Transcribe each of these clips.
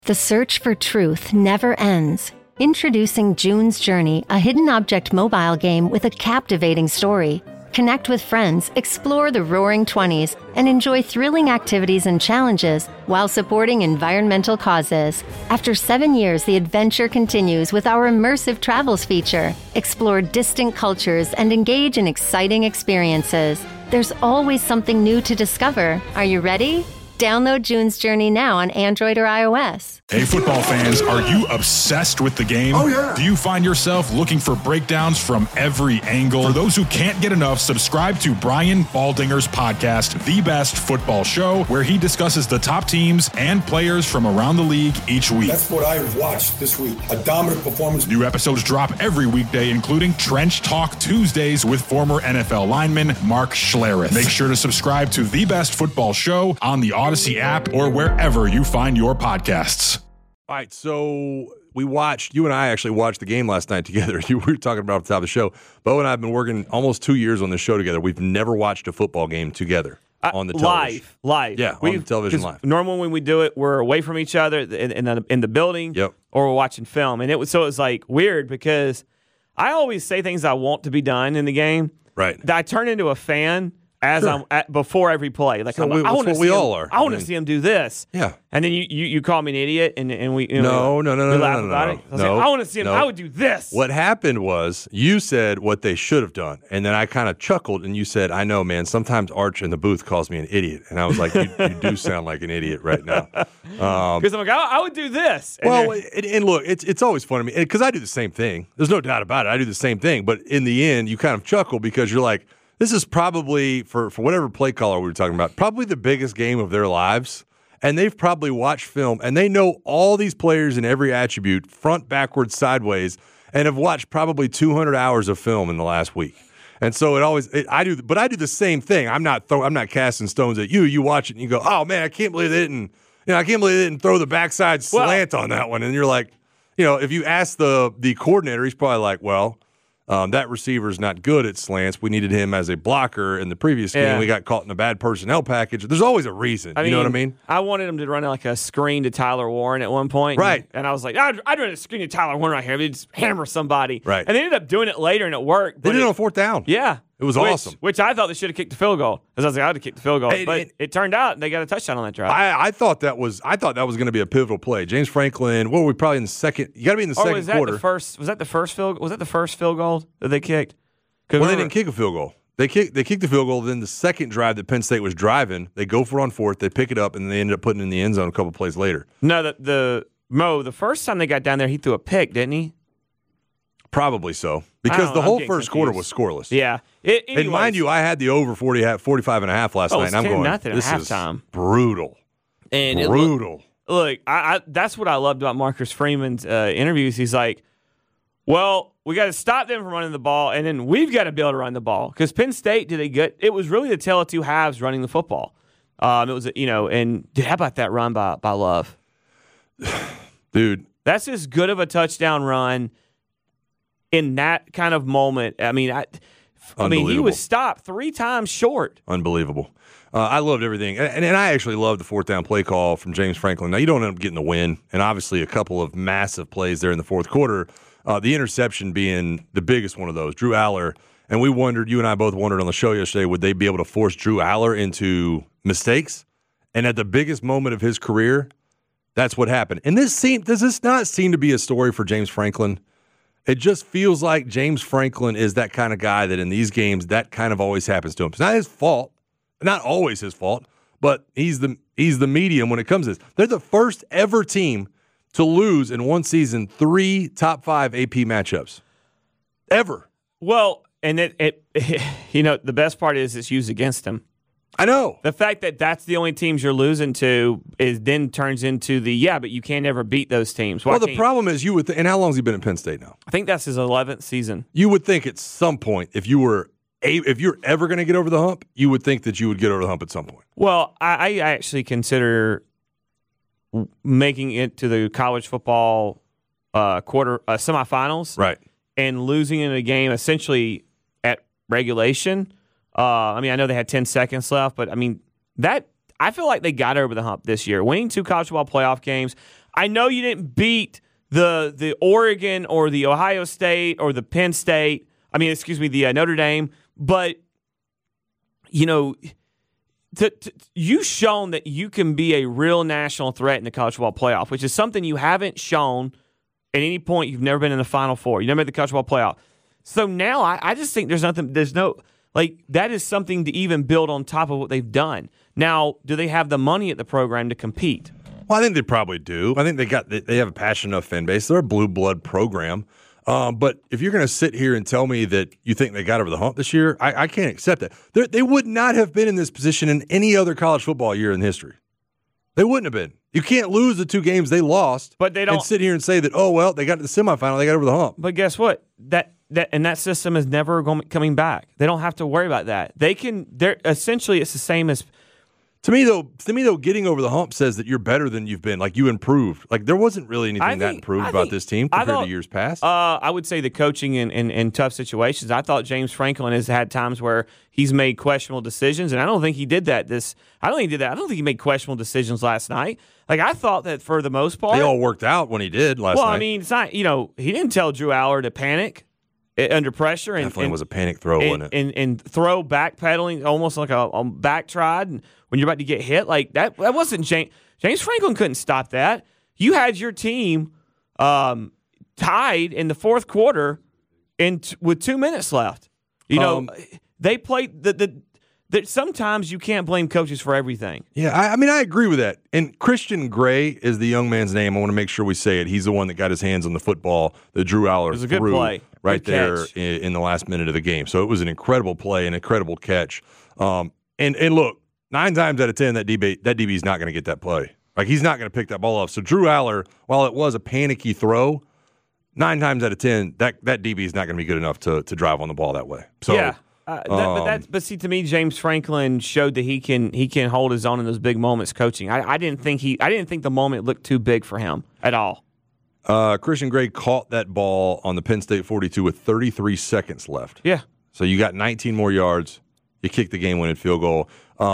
The search for truth never ends. Introducing June's Journey, a hidden object mobile game with a captivating story. Connect with friends, explore the Roaring '20s, and enjoy thrilling activities and challenges while supporting environmental causes. After 7 years, the adventure continues with our immersive travels feature. Explore distant cultures and engage in exciting experiences. There's always something new to discover. Are you ready? Download June's Journey now on Android or iOS. Hey, football fans, are you obsessed with the game? Oh, yeah. Do you find yourself looking for breakdowns from every angle? For those who can't get enough, subscribe to Brian Baldinger's podcast, The Best Football Show, where he discusses the top teams and players from around the league each week. That's what I watched this week. A dominant performance. New episodes drop every weekday, including Trench Talk Tuesdays with former NFL lineman Mark Schlereth. Make sure to subscribe to The Best Football Show on the Odyssey app or wherever you find your podcasts. All right, so you and I actually watched the game last night together. We were talking about at the top of the show. Bo and I have been working almost 2 years on this show together. We've never watched a football game together on the television. Live. Yeah, on the television live. Normally when we do it, we're away from each other in the building, or we're watching film. And it was like weird because I always say things I want to be done in the game. Right. I turn into a fan as Sure. before every play. Like, So I want to see we him, all are. I want to see him do this. Yeah. And then you call me an idiot, and we No. we laugh about it. I was like, I want to see him. I would do this. What happened was you said what they should have done, and then I kind of chuckled, and you said, I know, man, sometimes Arch in the booth calls me an idiot. And I was like, you do sound like an idiot right now. Because I'm like, I would do this. And look, it's always fun to me, because I do the same thing. There's no doubt about it. I do the same thing. But in the end, you kind of chuckle because you're like, this is probably, for whatever play caller we were talking about, probably the biggest game of their lives. And they've probably watched film, and they know all these players in every attribute, front, backwards, sideways, and have watched probably 200 hours of film in the last week. And so I do the same thing. I'm not casting stones at you. You watch it and you go, oh man, I can't believe they didn't throw the backside slant on that one. And you're like, if you ask the coordinator, he's probably like, well, that receiver's not good at slants. We needed him as a blocker in the previous game. We got caught in a bad personnel package. There's always a reason. You know what I mean? I wanted him to run like a screen to Tyler Warren at one point. Right. And I was like, I'd run a screen to Tyler Warren right here. They'd just hammer somebody. Right. And they ended up doing it later, and it worked. They did it on fourth down. Yeah. It was awesome. Which I thought they should have kicked the field goal. Because I was like, I would have kicked the field goal. But it turned out they got a touchdown on that drive. I thought that was going to be a pivotal play. James Franklin, what were we probably in the second? You got to be in the second quarter. Was that the first field goal that they kicked? Well, they didn't kick a field goal. They kicked the field goal. Then the second drive that Penn State was driving, they go for it on fourth. They pick it up, and they ended up putting it in the end zone a couple plays later. No, the first time they got down there, he threw a pick, didn't he? Probably so, because the whole first quarter was scoreless. Yeah. And mind you, I had the over 45 and a half last night, and I'm going, this is brutal. And brutal. Look, that's what I loved about Marcus Freeman's interviews. He's like, well, we got to stop them from running the ball, and then we've got to be able to run the ball. Because Penn State did a good – it was really the tale of two halves running the football. It was, and dude, how about that run by Love? Dude. That's as good of a touchdown run in that kind of moment. I mean, he was stopped 3 times short. Unbelievable. I loved everything. And I actually loved the fourth down play call from James Franklin. Now, you don't end up getting the win, and obviously a couple of massive plays there in the fourth quarter. The interception being the biggest one of those. Drew Aller, and you and I both wondered on the show yesterday, would they be able to force Drew Aller into mistakes? And at the biggest moment of his career, that's what happened. And does this not seem to be a story for James Franklin? It just feels like James Franklin is that kind of guy that in these games, that kind of always happens to him. It's not his fault, not always his fault, but he's the medium when it comes to this. They're the first ever team to lose in one season 3 top 5 AP matchups. Ever. Well, and the best part is it's used against him. I know. The fact that that's the only teams you're losing to then turns into but you can't ever beat those teams. Well, the problem is you would and how long has he been at Penn State now? I think that's his 11th season. You would think at some point, if you're ever going to get over the hump, you would think that you would get over the hump at some point. Well, I actually consider making it to the college football semifinals, right, and losing in a game essentially at regulation. I know they had 10 seconds left, but I feel like they got over the hump this year. Winning 2 college football playoff games, I know you didn't beat the Oregon or the Ohio State or the Penn State. I mean, excuse me, the Notre Dame. But, you know, you've shown that you can be a real national threat in the college football playoff, which is something you haven't shown at any point. You've never been in the Final Four. You never made the college football playoff. So now I just think that is something to even build on top of what they've done. Now, do they have the money at the program to compete? Well, I think they probably do. I think they have a passionate enough fan base. They're a blue blood program. But if you're going to sit here and tell me that you think they got over the hump this year, I can't accept that. They would not have been in this position in any other college football year in history. They wouldn't have been. You can't lose the 2 games they lost, but they don't, and sit here and say that, oh, well, they got to the semifinal, they got over the hump. But guess what? That system is never coming back. They don't have to worry about that. They're essentially, it's the same as. To me, though, getting over the hump says that you're better than you've been. Like, you improved. Like, there wasn't really anything that improved about this team compared to years past. I would say the coaching in tough situations. I thought James Franklin has had times where he's made questionable decisions, and I don't think he did that. I don't think he made questionable decisions last night. Like, I thought that for the most part, they all worked out when he did last night. Well, I mean, it's not. You know, he didn't tell Drew Aller to panic under pressure. Definitely was a panic throw, wasn't it? And throw backpedaling, almost like a back trod, and when you're about to get hit, like that wasn't James Franklin couldn't stop that. You had your team tied in the fourth quarter with 2 minutes left. You know, they played that sometimes you can't blame coaches for everything. Yeah, I mean, I agree with that. And Christian Gray is the young man's name. I want to make sure we say it. He's the one that got his hands on the football that Drew Aller threw good play. Right good there catch. in the last minute of the game. So it was an incredible play, an incredible catch. And look, 9 times out of 10, that DB is not going to get that play. Like, he's not going to pick that ball up. So Drew Aller, while it was a panicky throw, 9 times out of 10, that DB is not going to be good enough to drive on the ball that way. So yeah. But see, to me, James Franklin showed that he can hold his own in those big moments coaching. I didn't think the moment looked too big for him at all. Christian Gray caught that ball on the Penn State 42 with 33 seconds left. Yeah. So you got 19 more yards. You kicked the game-winning field goal.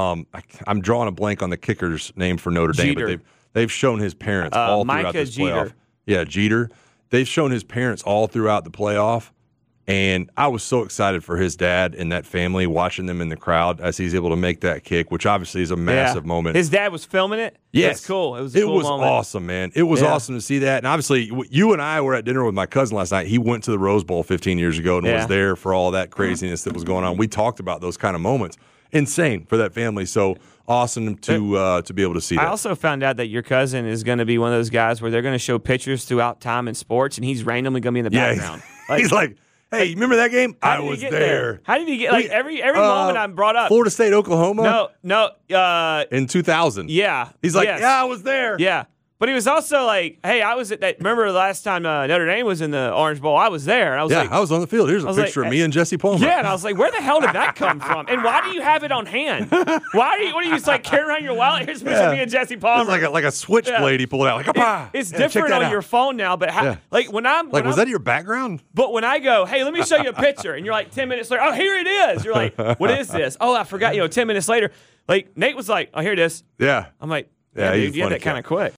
I'm drawing a blank on the kicker's name for Notre Dame, Jeter. but they've shown his parents all throughout Micah this Jeter. playoff. Yeah, Jeter. They've shown his parents all throughout the playoff. And I was so excited for his dad and that family, watching them in the crowd as he's able to make that kick, which obviously is a massive moment. His dad was filming it? Yes. That's cool. It was a cool moment. Awesome, man. It was awesome to see that. And obviously, you and I were at dinner with my cousin last night. He went to the Rose Bowl 15 years ago and was there for all that craziness that was going on. We talked about those kind of moments. Insane for that family. So awesome to be able to see that. I also found out that your cousin is going to be one of those guys where they're going to show pictures throughout time in sports, and he's randomly going to be in the background. He's like, hey, you remember that game? I was there. How did he get? Like every moment I'm brought up. Florida State, Oklahoma. No. In 2000. Yeah. He's like, yes. yeah, I was there. Yeah. But he was also like, hey, I was at that. Remember the last time Notre Dame was in the Orange Bowl? I was there. And I was like, I was on the field. Here's a picture of me and Jesse Palmer. Yeah, and I was like, where the hell did that come from? And why do you have it on hand? What are you just like carrying around your wallet? Here's a picture of me and Jesse Palmer. It's like a switchblade he pulled out. Like, it's different on your phone now, but like when I'm like, was that your background? But when I go, hey, let me show you a picture, and you're like 10 minutes later, oh, here it is. You're like, what is this? Oh, I forgot. 10 minutes later, like Nate was like, oh, here it is. Yeah. I'm like, yeah, dude, you had that kind of quick.